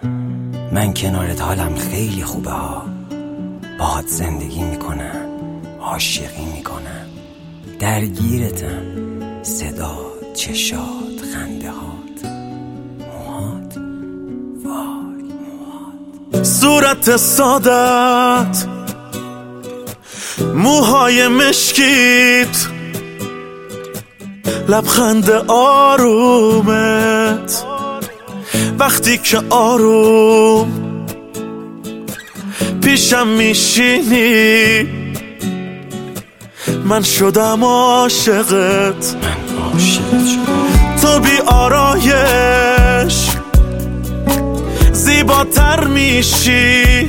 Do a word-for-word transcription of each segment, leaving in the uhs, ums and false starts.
من کنارت حالم خیلی خوبه ها. باهات زندگی میکنم، عاشقی میکنم، درگیرتم. صدا، چشات، خنده هات، موهات، وای موهات. صورت سادت، موهای مشکیت، لبخند آرومت. وقتی که آروم پیشم میشینی من شدم عاشقت. من عاشقت شدم. تو بی آرایش زیباتر میشی،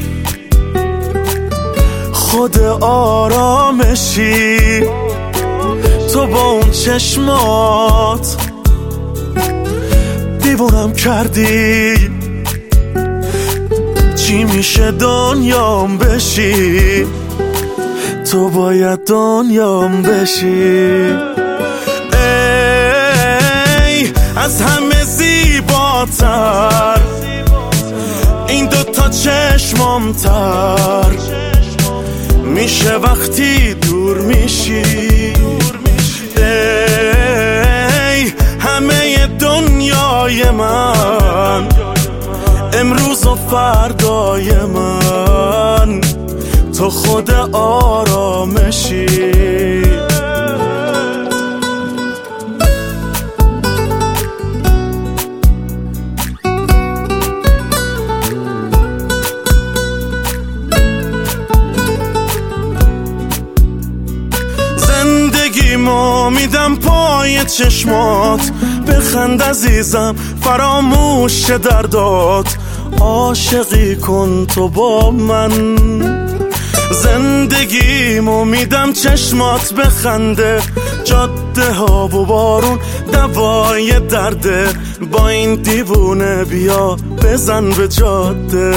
خود آرامشی. تو با اون چشمات دیوونم کردی. چی میشه دنیام بشی، تو باید دنیام بشی. ای از همه زیباتر این دوتا چشمام تر میشه وقتی دور میشی. ای همه دنیای من، امروز و فردای من، تو خود آرامشی. زندگیمو میدم پای چشمات، بخند عزیزم فراموش دردات. عاشقی کن تو با من، زندگیمو میدم چشمات بخنده. جاده ها و بارون دوای درده، با این دیوونه بیا بزن به جاده.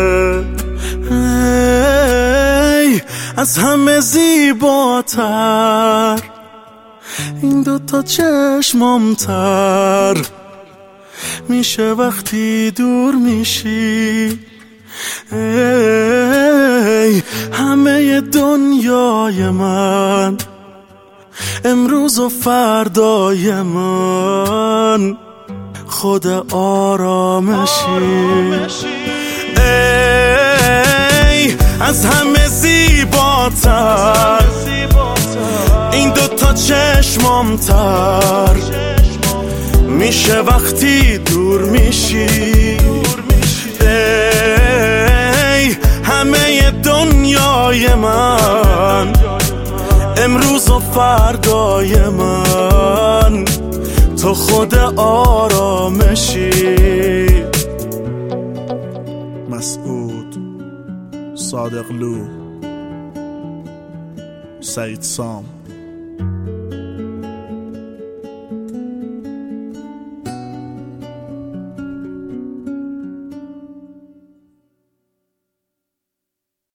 ای از همه زیباتر این دوتا چشمام تر میشه وقتی دور میشی. ای همه دنیای من، امروز و فردای من، خود آرامشی. ای از همه زیباتر این دوتا چشمام تر میشه وقتی دور میشی. ای همه دنیای من، امروز و فردای من، تو خود آرامشی. مسعود صادقلو، سعید سام.